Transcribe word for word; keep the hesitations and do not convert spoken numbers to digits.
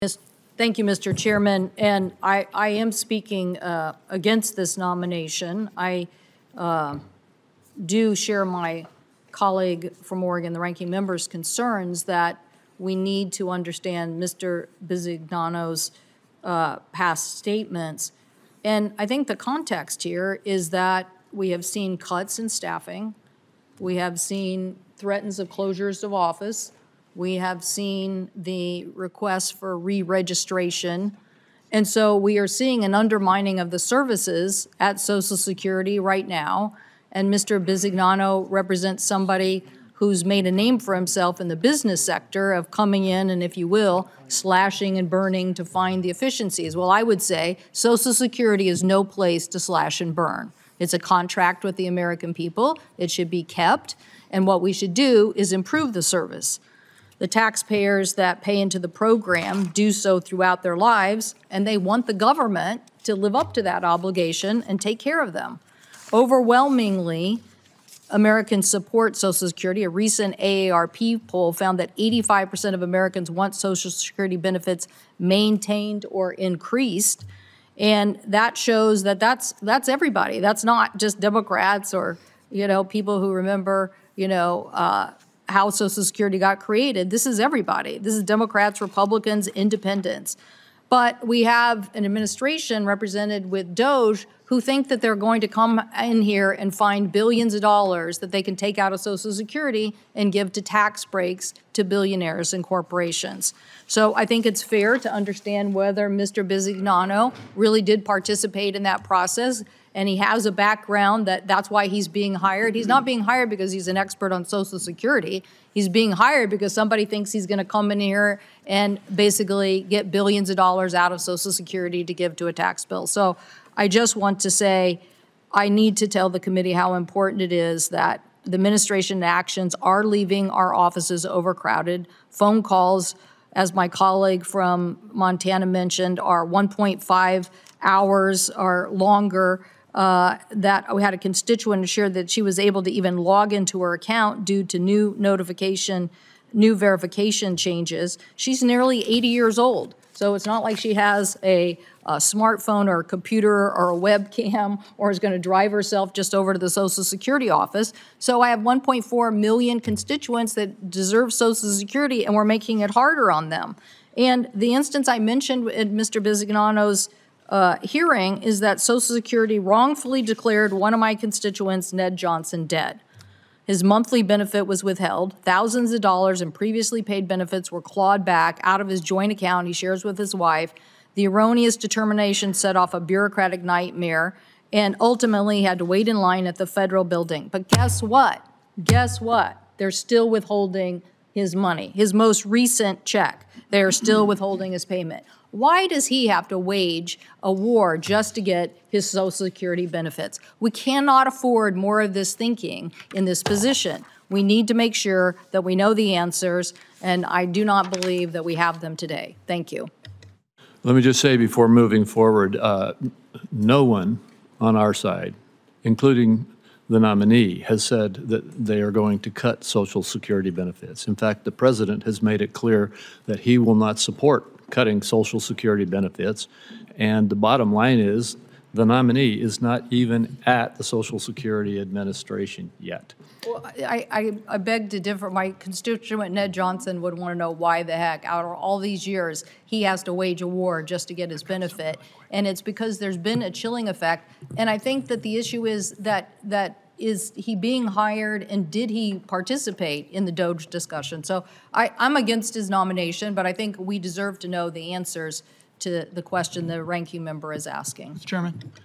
Yes, thank you, Mister Chairman. And I, I am speaking uh, against this nomination. I uh, do share my colleague from Oregon, the ranking member's concerns that we need to understand Mister Bisignano's uh, past statements. And I think the context here is that we have seen cuts in staffing. We have seen threats of closures of office. We have seen the request for re-registration. And so we are seeing an undermining of the services at Social Security right now. And Mister Bisignano represents somebody who's made a name for himself in the business sector of coming in and, if you will, slashing and burning to find the efficiencies. Well, I would say Social Security is no place to slash and burn. It's a contract with the American people. It should be kept. And what we should do is improve the service. The taxpayers that pay into the program do so throughout their lives, and they want the government to live up to that obligation and take care of them. Overwhelmingly, Americans support Social Security. A recent A A R P poll found that eighty-five percent of Americans want Social Security benefits maintained or increased. And that shows that that's, that's everybody. That's not just Democrats or, you know, people who remember, you know, uh, how Social Security got created. This is everybody. This is Democrats, Republicans, independents. But we have an administration represented with DOGE who think that they're going to come in here and find billions of dollars that they can take out of Social Security and give to tax breaks to billionaires and corporations. So I think it's fair to understand whether Mister Bisignano really did participate in that process, and he has a background that that's why he's being hired. He's not being hired because he's an expert on Social Security. He's being hired because somebody thinks he's going to come in here and basically get billions of dollars out of Social Security to give to a tax bill. So I just want to say I need to tell the committee how important it is that the administration actions are leaving our offices overcrowded. Phone calls, as my colleague from Montana mentioned, are one point five hours or longer. Uh, that we had a constituent assure that she was able to even log into her account due to new notification, new verification changes. She's nearly eighty years old, so it's not like she has a, a smartphone or a computer or a webcam or is going to drive herself just over to the Social Security office. So I have one point four million constituents that deserve Social Security, and we're making it harder on them. And the instance I mentioned in Mister Bisignano's Uh, hearing is that Social Security wrongfully declared one of my constituents, Ned Johnson, dead. His monthly benefit was withheld. Thousands of dollars in previously paid benefits were clawed back out of his joint account he shares with his wife. The erroneous determination set off a bureaucratic nightmare and ultimately had to wait in line at the federal building. But guess what? Guess what? They're still withholding his money, his most recent check. They are still withholding his payment. Why does he have to wage a war just to get his Social Security benefits? We cannot afford more of this thinking in this position. We need to make sure that we know the answers, and I do not believe that we have them today. Thank you. Let me just say before moving forward, uh, no one on our side, including the nominee, has said that they are going to cut Social Security benefits. In fact, the president has made it clear that he will not support cutting Social Security benefits. And the bottom line is the nominee is not even at the Social Security Administration yet. Well, I, I, I beg to differ. My constituent, Ned Johnson, would want to know why the heck, out of all these years, he has to wage a war just to get his benefit. And it's because there's been a chilling effect. And I think that the issue is that, that is he being hired, and did he participate in the DOGE discussion? So I, I'm against his nomination, but I think we deserve to know the answers to the question the ranking member is asking. Mister Chairman?